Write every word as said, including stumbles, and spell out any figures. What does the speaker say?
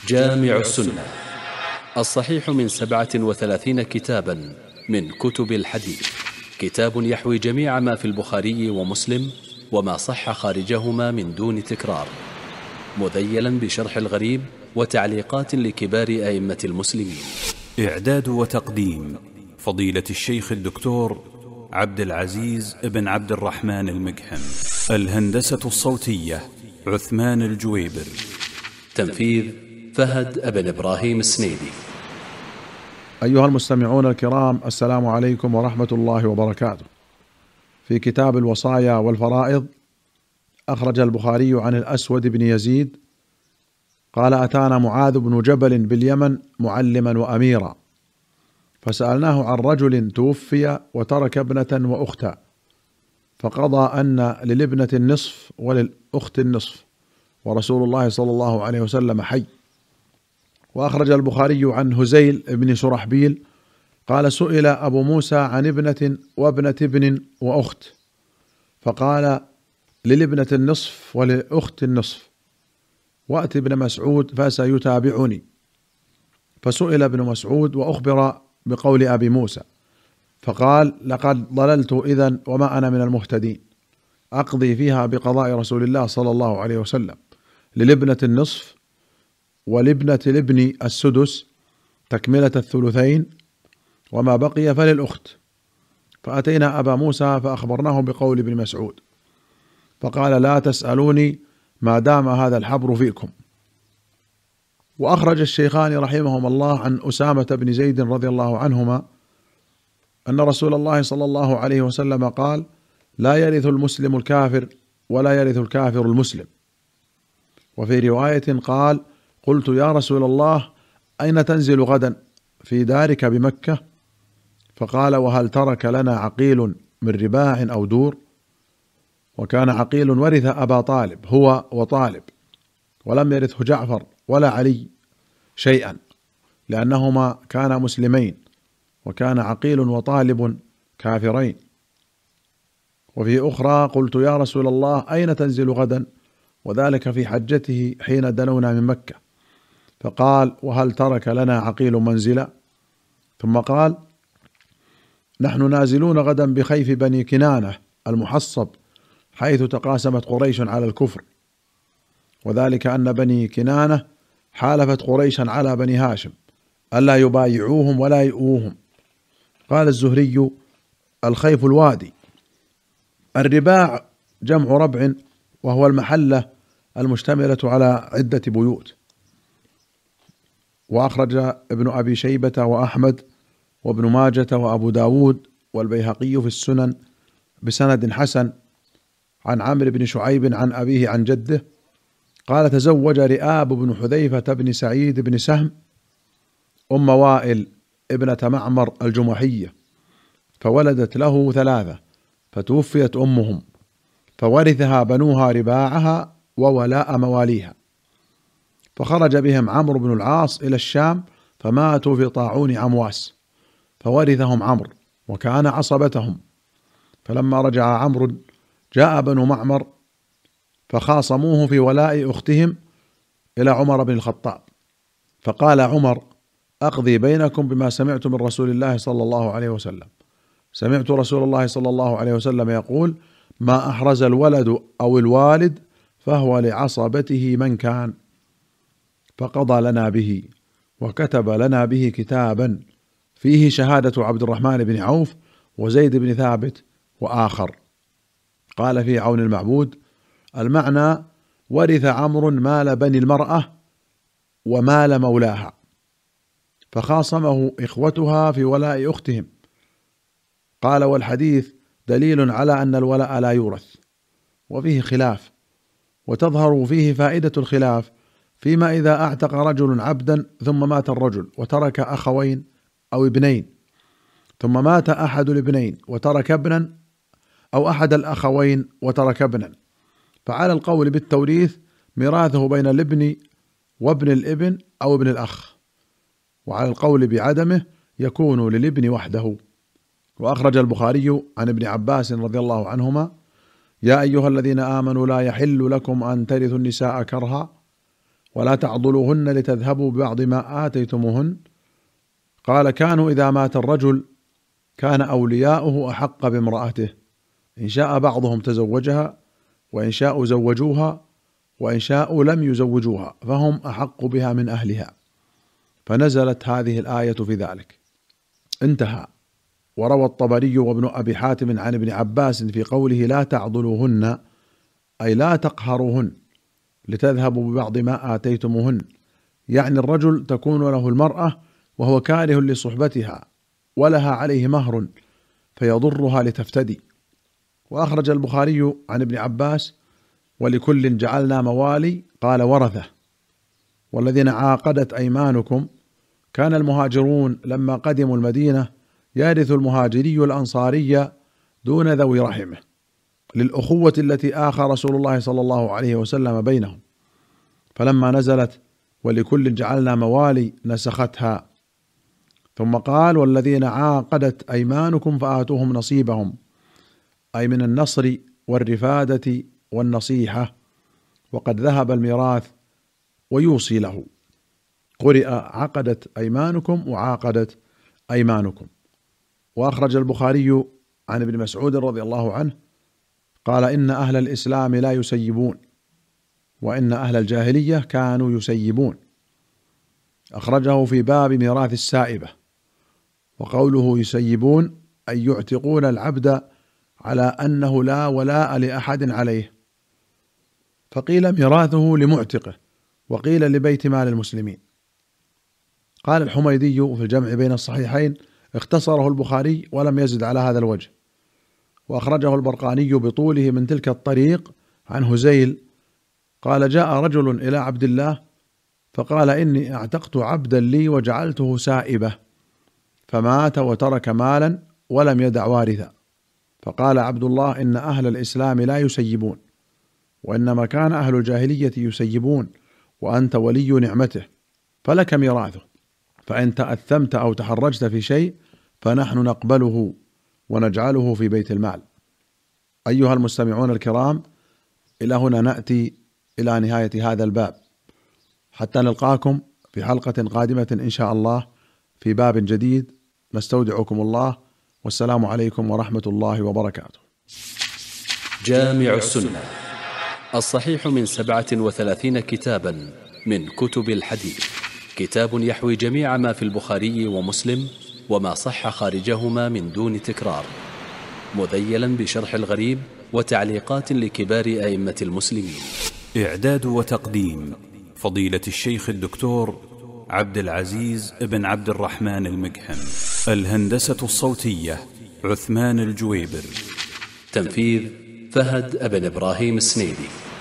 جامع السنة الصحيح من سبعة وثلاثين كتابا من كتب الحديث، كتاب يحوي جميع ما في البخاري ومسلم وما صح خارجهما من دون تكرار، مذيلا بشرح الغريب وتعليقات لكبار أئمة المسلمين. إعداد وتقديم فضيلة الشيخ الدكتور عبد العزيز بن عبد الرحمن المقحم. الهندسة الصوتية عثمان الجويبر. تنفيذ فهد بن إبراهيم السنيدي. أيها المستمعون الكرام، السلام عليكم ورحمة الله وبركاته. في كتاب الوصايا والفرائض أخرج البخاري عن الأسود بن يزيد قال: أتانا معاذ بن جبل باليمن معلما وأميرا، فسألناه عن رجل توفي وترك ابنة وأختا، فقضى أن للابنة النصف وللأخت النصف، ورسول الله صلى الله عليه وسلم حي. وأخرج البخاري عن هزيل بن شرحبيل قال: سئل أبو موسى عن ابنة وابنة ابن وأخت، فقال: للابنة النصف وللأخت النصف، وأت ابن مسعود فسيتابعني. فسئل ابن مسعود وأخبر بقول أبي موسى، فقال: لقد ضللت إذن وما أنا من المهتدين، أقضي فيها بقضاء رسول الله صلى الله عليه وسلم، للابنة النصف ولابنة الابن السدس تكملة الثلثين، وما بقي فللأخت. فأتينا أبا موسى فأخبرناه بقول ابن مسعود، فقال: لا تسألوني ما دام هذا الحبر فيكم. وأخرج الشيخان رحمهما الله عن أسامة بن زيد رضي الله عنهما أن رسول الله صلى الله عليه وسلم قال: لا يرث المسلم الكافر ولا يرث الكافر المسلم. وفي رواية قال: قلت يا رسول الله أين تنزل غدا؟ في دارك بمكة؟ فقال: وهل ترك لنا عقيل من رباع أو دور؟ وكان عقيل ورث أبا طالب هو وطالب، ولم يرثه جعفر ولا علي شيئا، لأنهما كانا مسلمين، وكان عقيل وطالب كافرين. وفي أخرى: قلت يا رسول الله أين تنزل غدا؟ وذلك في حجته حين دنونا من مكة. فقال: وهل ترك لنا عقيل منزلا؟ ثم قال: نحن نازلون غدا بخيف بني كنانة المحصب، حيث تقاسمت قريش على الكفر، وذلك أن بني كنانة حالفت قريشا على بني هاشم ألا يبايعوهم ولا يؤوهم. قال الزهري: الخيف الوادي. الرباع جمع ربع، وهو المحلة المشتملة على عدة بيوت. وأخرج ابن أبي شيبة وأحمد وابن ماجة وأبو داود والبيهقي في السنن بسند حسن عن عمرو بن شعيب عن أبيه عن جده قال: تزوج رئاب بن حذيفة بن سعيد بن سهم أم وائل ابنة معمر الجمحية، فولدت له ثلاثة، فتوفيت أمهم، فورثها بنوها رباعها وولاء مواليها. فخرج بهم عمرو بن العاص إلى الشام، فماتوا في طاعون عمواس، فورثهم عمرو وكان عصبتهم. فلما رجع عمرو جاء بنو معمر فخاصموه في ولاء أختهم إلى عمر بن الخطاب، فقال عمر: أقضي بينكم بما سمعت من رسول الله صلى الله عليه وسلم. سمعت رسول الله صلى الله عليه وسلم يقول: ما أحرز الولد أو الوالد فهو لعصبته من كان. فقضى لنا به وكتب لنا به كتابا فيه شهادة عبد الرحمن بن عوف وزيد بن ثابت وآخر. قال في عون المعبود: المعنى: ورث عمرو مال بني المرأة ومال مولاها، فخاصمه إخوتها في ولاء أختهم. قال: والحديث دليل على أن الولاء لا يورث، وفيه خلاف، وتظهر فيه فائدة الخلاف فيما إذا أعتق رجل عبدا ثم مات الرجل وترك أخوين أو ابنين، ثم مات أحد الابنين وترك ابنا، أو أحد الأخوين وترك ابنا، فعلى القول بالتوريث ميراثه بين الابن وابن الابن أو ابن الأخ، وعلى القول بعدمه يكون للابن وحده. وأخرج البخاري عن ابن عباس رضي الله عنهما: يا أيها الذين آمنوا لا يحل لكم أن ترثوا النساء كرها ولا تعضلوهن لتذهبوا ببعض ما آتيتموهن؟ قال: كانوا إذا مات الرجل كان أولياؤه أحق بامرأته، إن شاء بعضهم تزوجها، وإن شاءوا زوجوها، وإن شاءوا لم يزوجوها، فهم أحق بها من أهلها. فنزلت هذه الآية في ذلك. انتهى. وروى الطبري وابن أبي حاتم عن ابن عباس في قوله: لا تعضلوهن، أي لا تقهروهن لتذهبوا ببعض ما آتيتموهن، يعني الرجل تكون له المرأة وهو كاره لصحبتها ولها عليه مهر فيضرها لتفتدي. وأخرج البخاري عن ابن عباس: ولكل جعلنا موالي، قال ورثة. والذين عاقدت أيمانكم، كان المهاجرون لما قدموا المدينة يرث المهاجري الأنصاري دون ذوي رحمه، للأخوة التي آخى رسول الله صلى الله عليه وسلم بينهم، فلما نزلت ولكل جعلنا موالي نسختها. ثم قال: والذين عاقدت أيمانكم فآتوهم نصيبهم، أي من النصر والرفادة والنصيحة، وقد ذهب الميراث ويوصي له. قرئ عقدت أيمانكم وعاقدت أيمانكم. وأخرج البخاري عن ابن مسعود رضي الله عنه قال: إن أهل الإسلام لا يسيبون، وإن أهل الجاهلية كانوا يسيبون. أخرجه في باب ميراث السائبة. وقوله يسيبون أي يعتقون العبد على أنه لا ولاء لأحد عليه، فقيل ميراثه لمعتقه، وقيل لبيت مال المسلمين. قال الحميدي في الجمع بين الصحيحين: اختصره البخاري ولم يزد على هذا الوجه. وأخرجه البرقاني بطوله من تلك الطريق عن هزيل قال: جاء رجل إلى عبد الله فقال: إني اعتقت عبدا لي وجعلته سائبة، فمات وترك مالا ولم يدع وارثا. فقال عبد الله: إن أهل الإسلام لا يسيبون، وإنما كان أهل الجاهلية يسيبون، وأنت ولي نعمته، فلك ميراثه، فإن تأثمت أو تحرجت في شيء فنحن نقبله ونجعله في بيت المال. أيها المستمعون الكرام، إلى هنا نأتي إلى نهاية هذا الباب، حتى نلقاكم في حلقة قادمة إن شاء الله في باب جديد. نستودعكم الله، والسلام عليكم ورحمة الله وبركاته. جامع السنة الصحيح من سبعة وثلاثين كتابا من كتب الحديث، كتاب يحوي جميع ما في البخاري ومسلم وما صح خارجهما من دون تكرار، مذيلا بشرح الغريب وتعليقات لكبار أئمة المسلمين. إعداد وتقديم فضيلة الشيخ الدكتور عبد العزيز بن عبد الرحمن المقحم. الهندسة الصوتية عثمان الجويبر. تنفيذ فهد بن إبراهيم السنيدي.